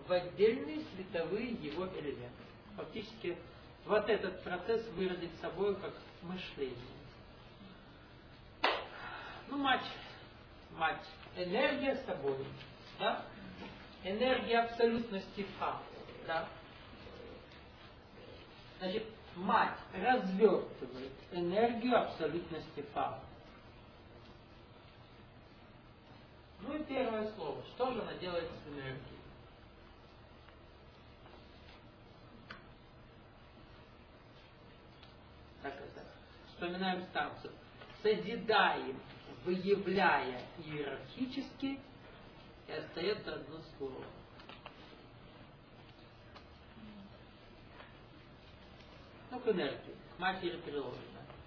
в отдельные световые его элементы. Фактически вот этот процесс выразить собой как мышление. Ну, мать, энергия собой, да? Энергия абсолютности фа, да? Значит, мать развертывает энергию абсолютности фа. Ну и первое слово. Что же она делает с энергией? Так это. Вспоминаем станцию. Созидаем, выявляя иерархически, и остается одно слово. Ну, к энергии, к матери приложено.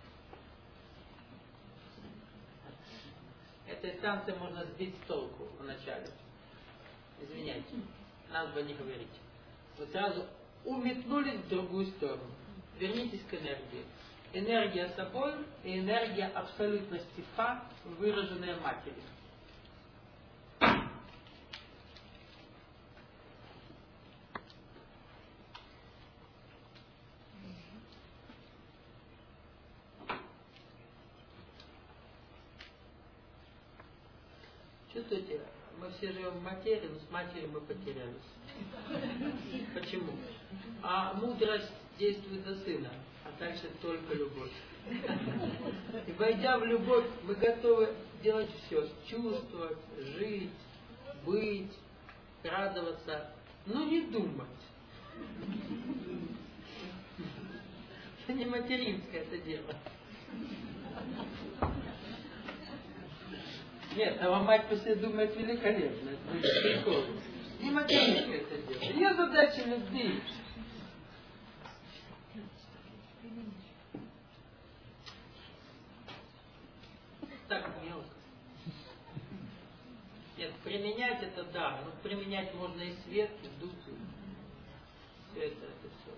Этой станции можно сбить с толку вначале. Извиняйте, надо бы не говорить. Вы сразу уметнулись в другую сторону. Вернитесь к энергии. Энергия собой и энергия абсолютности фа, выраженная матерью. Чувствуете, мы все живем в материи, но с матерью мы потерялись. Почему? А мудрость действует за сына, а дальше только любовь. И войдя в любовь, мы готовы делать все. Чувствовать, жить, быть, радоваться, но не думать. Это не материнское это дело. Нет, а мать по себе думает великолепно. Это прикол. Не материнское это дело. Ее задача любви. Так мелко. Нет, применять это да, но применять можно и свет, и дух, и все это все.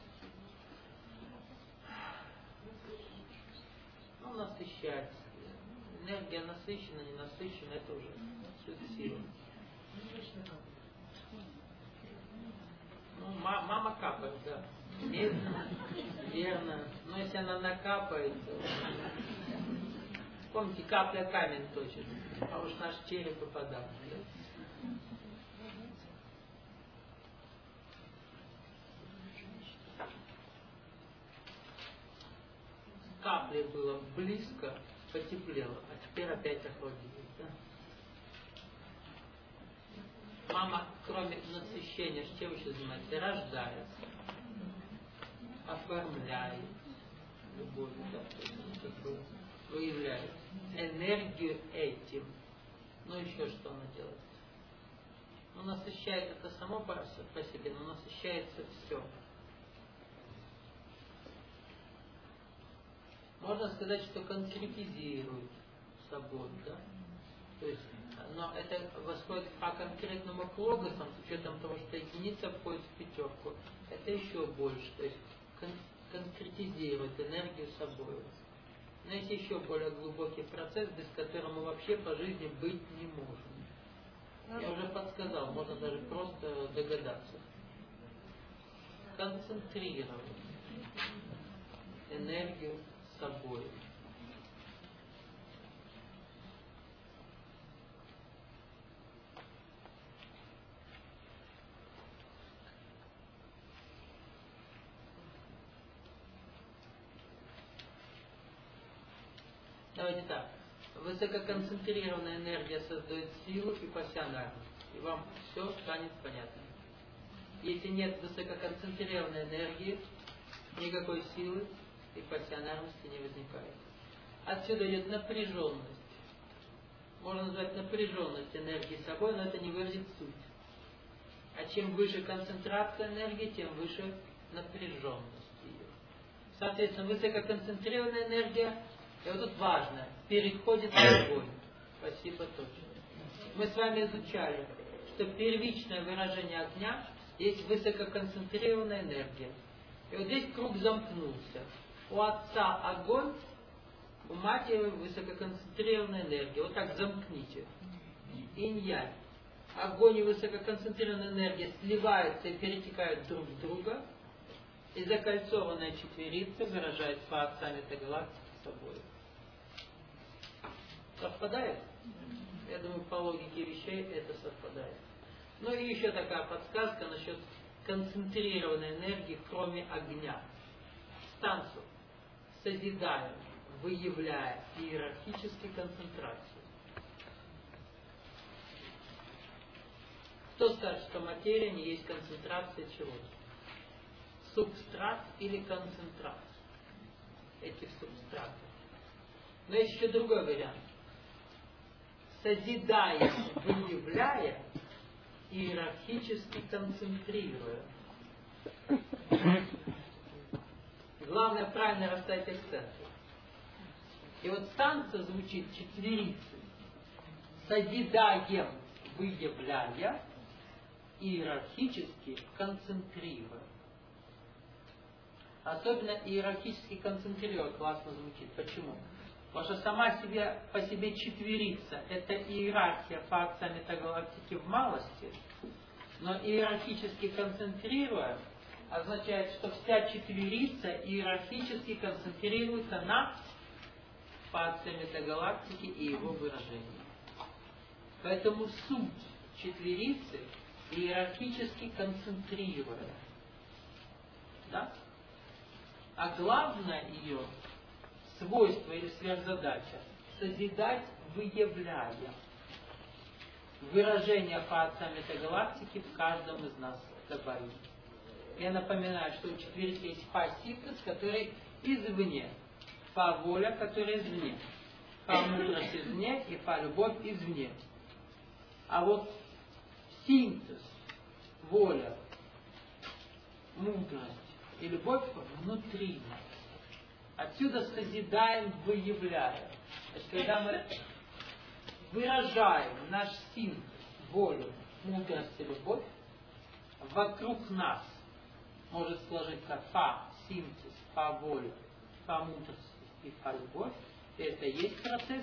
Ну, насыщать. Энергия насыщена, не насыщена, это уже суть силы. Ну, мама капает, да. Медленно, верно. Но если она накапает, то... Помните, капля камень точит, а уж наш череп попадал. Да? Капли было близко, потеплело, а теперь опять охладилось. Да? Мама, кроме насыщения, чем еще занимается? Рождает, оформляет любовь, да, выявляет энергию этим. Ну еще что она делает? Ну, насыщает это само по себе, но насыщается все. Можно сказать, что конкретизирует собой, да? То есть, но это восходит по конкретному к логосам, с учетом того, что единица входит в пятерку. Это еще больше, то есть конкретизирует энергию собой. Но есть еще более глубокий процесс, без которого мы вообще по жизни быть не можем. Я уже подсказал, можно даже просто догадаться. Концентрировать энергию собой. Давайте так. Высококонцентрированная энергия создает силу и пассионарность. И вам все станет понятно. Если нет высококонцентрированной энергии, никакой силы и пассионарности не возникает. Отсюда идет напряженность. Можно назвать напряженность энергии собой, но это не выразит суть. А чем выше концентрация энергии, тем выше напряженность ее. Соответственно, высококонцентрированная энергия, и вот тут важно, переходит в огонь. Спасибо точно. Мы с вами изучали, что первичное выражение огня есть высококонцентрированная энергия. И вот здесь круг замкнулся. У отца огонь, у матери высококонцентрированная энергия. Вот так замкните. Инь-янь. огонь и высококонцентрированная энергия сливаются и перетекают друг в друга, и закольцованная четверица выражает фазы этой галактики собой. Совпадает? Я думаю, по логике вещей это совпадает. Ну и еще такая подсказка насчет концентрированной энергии, кроме огня. Станцию созидаем, выявляя иерархически концентрацию. Кто скажет, что материя не есть концентрация чего-то? Субстрат или концентрат этих субстратов? Но есть еще другой вариант. Созидая, выявляя, иерархически концентрируя. Главное правильно расставить акценты. И вот станция звучит четверицей. Созидаем, выявляя, иерархически концентрируя. Особенно иерархически концентрируя классно звучит. Почему? Потому что сама по себе четверица – это иерархия по акциям метагалактики в малости, но иерархически концентрируя означает, что вся четверица иерархически концентрируется на фазе метагалактики и его выражении. Поэтому суть четверицы иерархически концентрируя. Да? А главное ее свойство или сверхзадача – созидать, выявляя выражение фазе метагалактики в каждом из нас добавить. Я напоминаю, что у четверицы есть фа-синтез, который извне, фа-воля, который извне, фа-мудрость извне и фа-любовь извне. А вот синтез, воля, мудрость и любовь внутри нас. Отсюда созидаем, выявляем. То есть, когда мы выражаем наш синтез, волю, мудрость и любовь, вокруг нас может сложиться фа-синтез, фа-воля, фа-мудрость и фа-любовь. И это и есть процесс.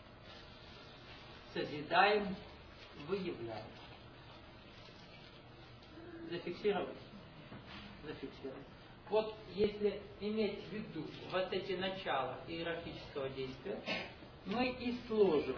Созидаем, выявляем. Зафиксировать? Зафиксировать. Вот если иметь в виду вот эти начала иерархического действия, мы и сложим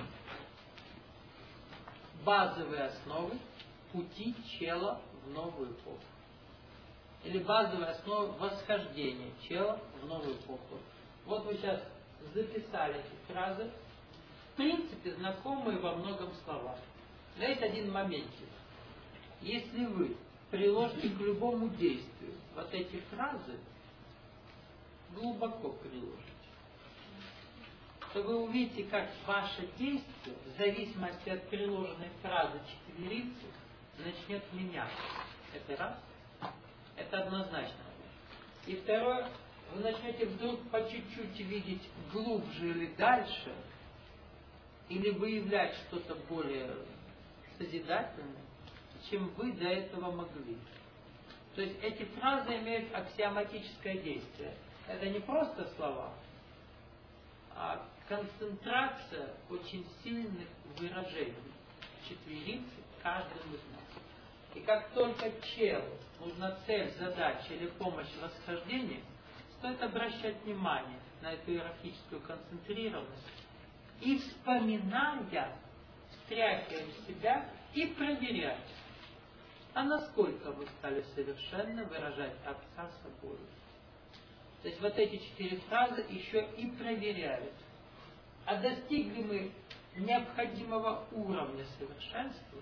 базовые основы пути чела в новую эпоху. Или базовые основы восхождения чела в новую эпоху. Вот вы сейчас записали эти фразы, в принципе, знакомые во многом словах. Но есть один моментик. Если вы приложите к любому действию вот эти фразы, глубоко приложите, то вы увидите, как ваше действие, в зависимости от приложенной фразы четверицы, начнет меняться. Это раз. Это однозначно. И второе, вы начнете вдруг по чуть-чуть видеть глубже или дальше, или выявлять что-то более созидательное, чем вы до этого могли. То есть эти фразы имеют аксиоматическое действие. Это не просто слова, а концентрация очень сильных выражений четверицы каждым из нас. И как только челу нужна цель, задача или помощь в восхождении, стоит обращать внимание на эту иерархическую концентрированность и, вспоминая, встряхиваем себя и проверять, а насколько вы стали совершенно выражать Отца собой. То есть вот эти 4 фразы еще и проверяют, а достигли мы необходимого уровня совершенства,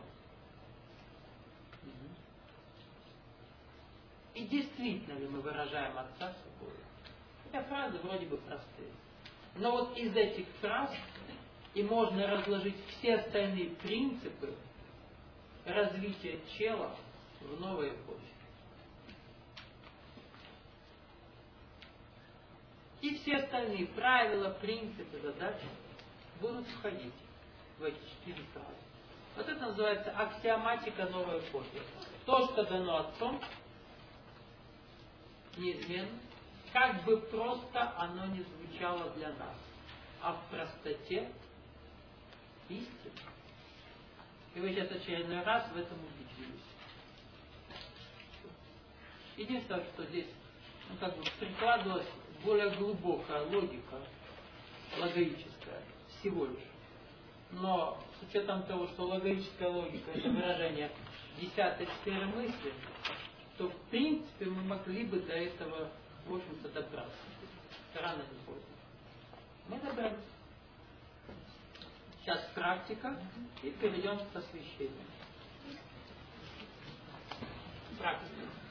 и действительно ли мы выражаем Отца собой. Хотя фразы вроде бы простые. Но вот из этих фраз и можно разложить все остальные принципы развития чела в новой эпохе. И все остальные правила, принципы, задачи будут входить в эти 4 фразы. Вот это называется аксиоматика новой эпохи. То, что дано Отцом, неизменно, как бы просто оно не звучало для нас, а в простоте истины. И вы сейчас очередной раз в этом убедились. Единственное, что здесь прикладывалась более глубокая логика, логическая, всего лишь. Но с учетом того, что логическая логика — это выражение 10-й сферы мысли, то в принципе мы могли бы до этого, в общем-то, добраться. Рано или поздно. Мы добрались. Сейчас практика, и перейдем к посвящению. Практика.